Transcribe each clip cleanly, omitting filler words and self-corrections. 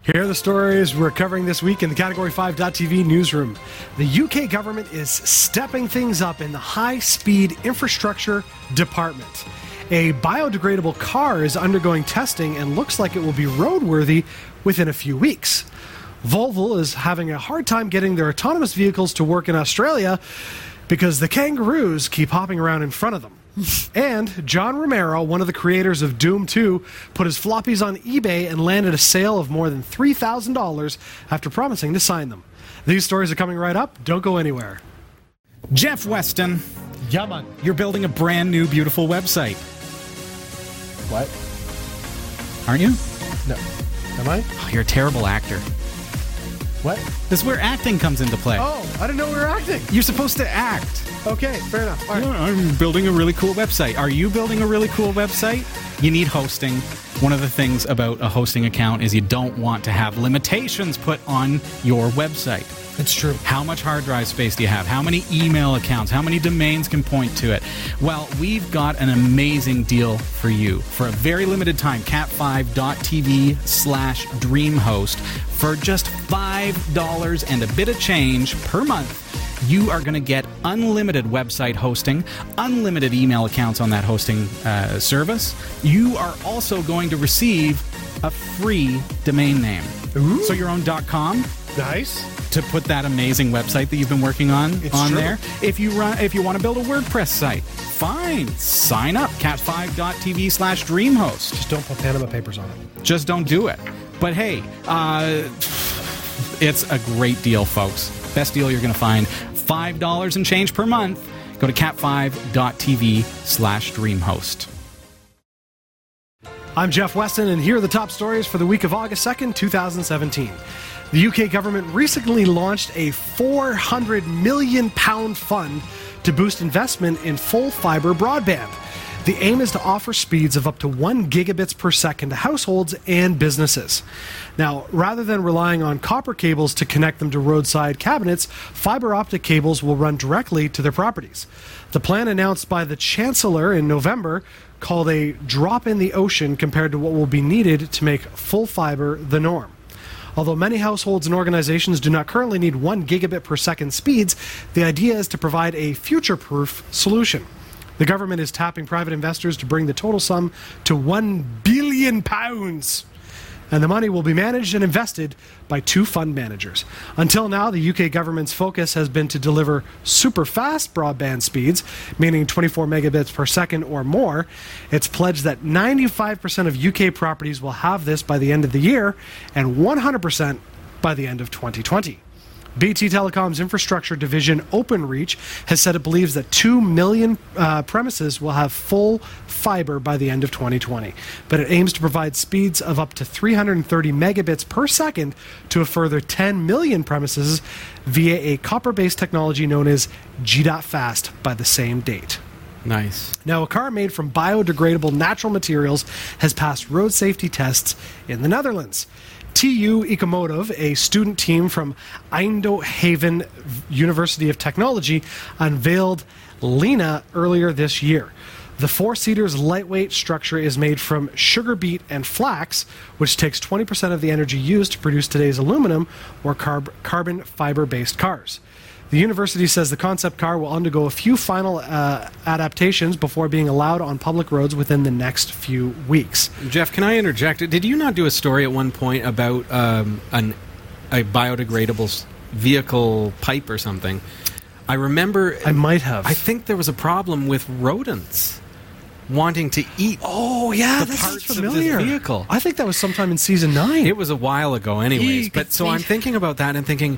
Here are the stories we're covering this week in the Category 5.TV newsroom. The UK government is stepping things up in the high-speed infrastructure department. A biodegradable car is undergoing testing and looks like it will be roadworthy within a few weeks. Volvo is having a hard time getting their autonomous vehicles to work in Australia because the kangaroos keep hopping around in front of them. And John Romero, one of the creators of Doom 2, put his floppies on eBay and landed a sale of more than $3,000 after promising to sign them. These stories are coming right up. Don't go anywhere. Jeff Weston, Yeah, man. you're building a brand new, beautiful website, What? aren't you? No. Am I? Oh, you're a terrible actor. What? This is where acting comes into play. Oh, I didn't know we were acting. You're supposed to act. Okay, fair enough. All right. I'm building a really cool website. Are you building a really cool website? You need hosting. One of the things about a hosting account is you don't want to have limitations put on your website. It's true. How much hard drive space do you have? How many email accounts? How many domains can point to it? Well, we've got an amazing deal for you. For a very limited time, cat5.tv/dreamhost. For just $5 and a bit of change per month, you are going to get unlimited website hosting, unlimited email accounts on that hosting service. You are also going to receive a free domain name. Ooh. So your own .com Nice. to put that amazing website that you've been working on It's on true. there. If you want to build a WordPress site, fine. Sign up, cat5.tv/dreamhost. Just don't put Panama Papers on it. Just don't do it. But hey, it's a great deal, folks. Best deal you're going to find. $5 and change per month. Go to cat5.tv/dreamhost. I'm Jeff Weston, and here are the top stories for the week of August 2nd, 2017. The UK government recently launched a £400 million fund to boost investment in full fibre broadband. The aim is to offer speeds of up to 1 gigabits per second to households and businesses. Now, rather than relying on copper cables to connect them to roadside cabinets, fibre optic cables will run directly to their properties. The plan announced by the Chancellor in November called a drop in the ocean compared to what will be needed to make full fibre the norm. Although many households and organizations do not currently need 1 gigabit per second speeds, the idea is to provide a future-proof solution. The government is tapping private investors to bring the total sum to £1 billion. And the money will be managed and invested by 2 fund managers. Until now, the UK government's focus has been to deliver super fast broadband speeds, meaning 24 megabits per second or more. It's pledged that 95% of UK properties will have this by the end of the year and 100% by the end of 2020. BT Telecom's infrastructure division Openreach has said it believes that 2 million premises will have full fibre by the end of 2020. But it aims to provide speeds of up to 330 megabits per second to a further 10 million premises via a copper-based technology known as G.Fast by the same date. Nice. Now, a car made from biodegradable natural materials has passed road safety tests in the Netherlands. TU Ecomotive, a student team from Eindhoven University of Technology, unveiled Lena earlier this year. The 4-seater's lightweight structure is made from sugar beet and flax, which takes 20% of the energy used to produce today's aluminum or carbon fiber-based cars. The university says the concept car will undergo a few final adaptations before being allowed on public roads within the next few weeks. Jeff, can I interject? Did you not do a story at one point about a biodegradable vehicle pipe or something? I remember... I might have. I think there was a problem with rodents wanting to eat Oh, yeah, the that sounds parts of familiar. this vehicle. I think that was sometime in season 9. It was a while ago anyways. But so I'm thinking about that and thinking,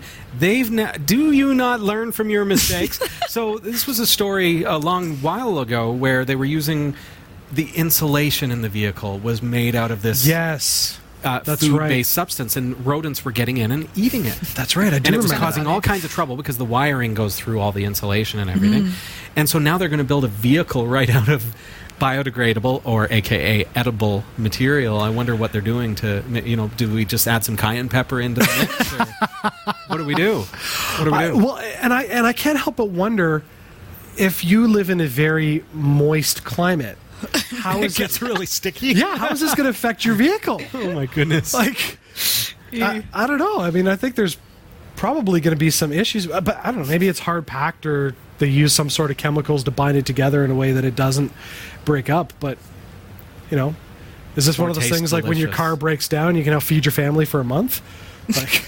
do you not learn from your mistakes? So this was a story a long while ago where they were using the insulation in the vehicle was made out of this Yes. That's food-based right. substance, and rodents were getting in and eating it. That's right. I do And it was remember causing that. all kinds of trouble because the wiring goes through all the insulation and everything. And so now they're going to build a vehicle right out of biodegradable or AKA edible material. I wonder what they're doing to, do we just add some cayenne pepper into the mix? Or what do we do? What do we do? Well, and I can't help but wonder if you live in a very moist climate. How It is gets really sticky. Yeah, how is this going to affect your vehicle? Oh my goodness. Like, I don't know. I mean, I think there's probably going to be some issues, but I don't know. Maybe it's hard packed, or they use some sort of chemicals to bind it together in a way that it doesn't break up. But you know, is this Or one of those taste things like when your delicious. car breaks down, you can now feed your family for a month? Like,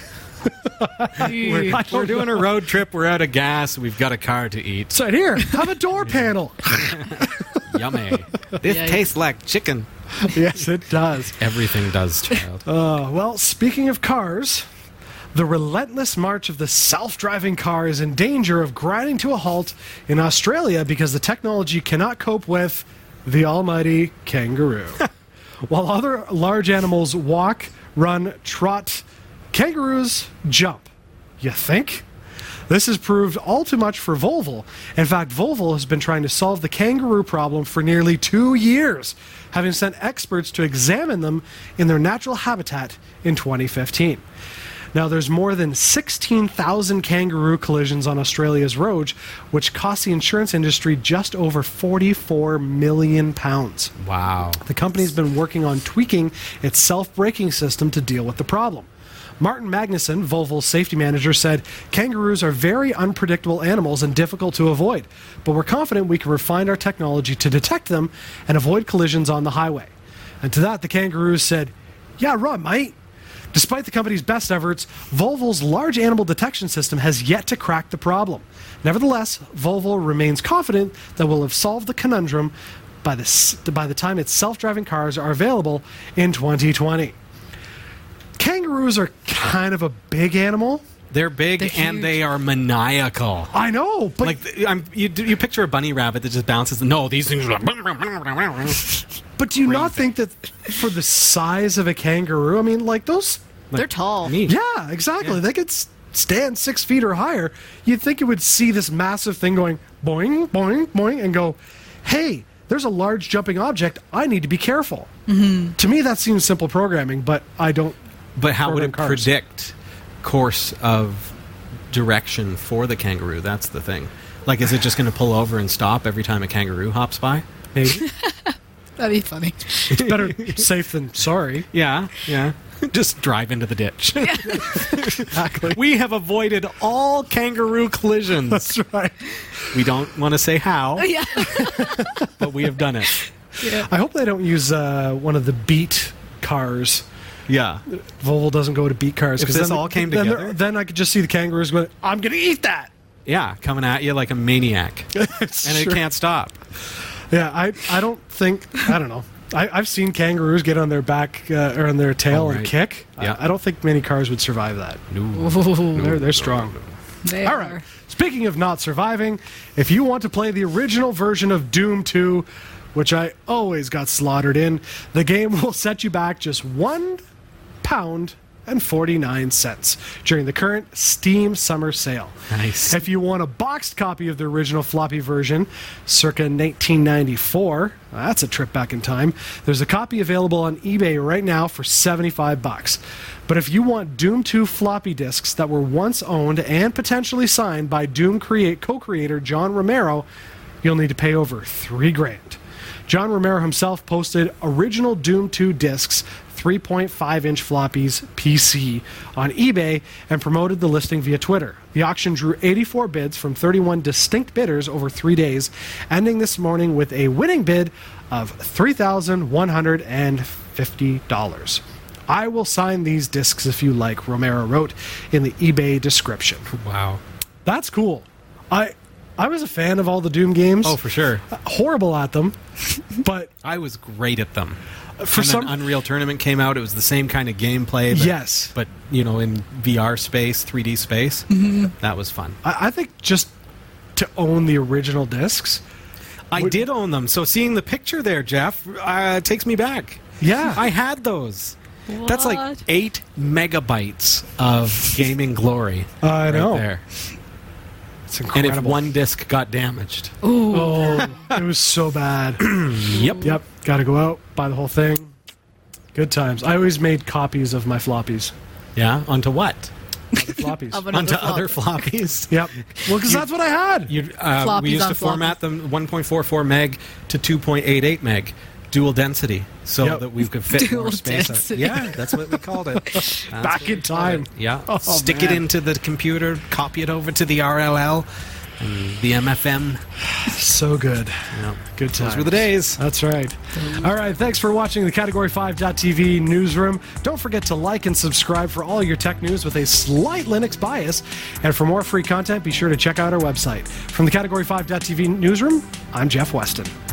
We're doing a road trip. We're out of gas. We've got a car to eat. so here, have a door panel. Yummy. This Yikes. tastes like chicken. Yes, it does. Everything does, child. Well, speaking of cars, the relentless march of the self-driving car is in danger of grinding to a halt in Australia because the technology cannot cope with the almighty kangaroo. While other large animals walk, run, trot, kangaroos jump. You think? This has proved all too much for Volvo. In fact, Volvo has been trying to solve the kangaroo problem for nearly 2 years, having sent experts to examine them in their natural habitat in 2015. Now, there's more than 16,000 kangaroo collisions on Australia's roads, which cost the insurance industry just over £44 million. Wow. The company's been working on tweaking its self-braking system to deal with the problem. Martin Magnuson, Volvo's safety manager, said, "Kangaroos are very unpredictable animals and difficult to avoid, but we're confident we can refine our technology to detect them and avoid collisions on the highway." And to that, the kangaroos said, "Yeah, right, mate." Despite the company's best efforts, Volvo's large animal detection system has yet to crack the problem. Nevertheless, Volvo remains confident that we'll have solved the conundrum by the time its self-driving cars are available in 2020. Kangaroos are kind of a big animal. They're big They're and huge. they are maniacal. I know, but Like you picture a bunny rabbit that just bounces. No, these things are like. but do you not think that for the size of a kangaroo, I mean, like those... They're tall. Neat. Yeah, exactly. They could stand 6 feet or higher. You'd think it would see this massive thing going boing, boing, boing, and go, hey, there's a large jumping object. I need to be careful. Mm-hmm. To me, that seems simple programming, but I don't... But how would it program cars. predict course of direction for the kangaroo? That's the thing. Like, is it just going to pull over and stop every time a kangaroo hops by? Maybe. That'd be funny. It's better safe than sorry. Yeah, yeah. Just drive into the ditch. Exactly. We have avoided all kangaroo collisions. That's right. We don't want to say how, Yeah. but we have done it. I hope they don't use one of the Beat cars. Yeah. Volvo doesn't go to Beat cars. If 'cause this then- all came then together- then I could just see the kangaroos going, I'm going to eat that. Yeah, coming at you like a maniac. And it can't stop. Yeah, I don't think, I don't know. I've seen kangaroos get on their back or on their tail Oh, and right. kick. Yeah. I don't think many cars would survive that. No. They're strong. They All are. right. Speaking of not surviving, if you want to play the original version of Doom 2, which I always got slaughtered in, the game will set you back just £1.49 during the current Steam Summer Sale. Nice. If you want a boxed copy of the original floppy version, circa 1994, that's a trip back in time, there's a copy available on eBay right now for $75. But if you want Doom 2 floppy disks that were once owned and potentially signed by Doom co-creator John Romero, you'll need to pay over $3,000. John Romero himself posted original Doom 2 discs, 3.5-inch floppies PC on eBay and promoted the listing via Twitter. The auction drew 84 bids from 31 distinct bidders over 3 days, ending this morning with a winning bid of $3,150. I will sign these discs if you like, Romero wrote in the eBay description. Wow. That's cool. I was a fan of all the Doom games. Oh, for sure. Horrible at them, but I was great at them. for And some... then Unreal Tournament came out. It was the same kind of gameplay. But, Yes. But, you know, in VR space, 3D space. That was fun. I think just to own the original discs. I did own them. So seeing the picture there, Jeff, takes me back. Yeah. I had those. That's like What? 8 megabytes of gaming glory. I right know. There. It's And incredible. if one disc got damaged, Oh, it was so bad. yep. Yep. Got to go out, buy the whole thing. Good times. I always made copies of my floppies. Yeah, onto what? Other floppies. Of another Onto flop. other floppies. Yep. Well, because that's what I had. We Floppies used on to format them 1.44 meg to 2.88 meg. dual density, so Yep. that we could fit Dual more space. density. Yeah, that's what we called it. That's Back what in we called time. it. Yeah, Oh, stick it man. into the computer, copy it over to the RLL, and the MFM. So good. Yeah. Good times. Those were the days. That's right. All right. Thanks for watching the Category5.tv newsroom. Don't forget to like and subscribe for all your tech news with a slight Linux bias. And for more free content, be sure to check out our website. From the Category5.tv newsroom, I'm Jeff Weston.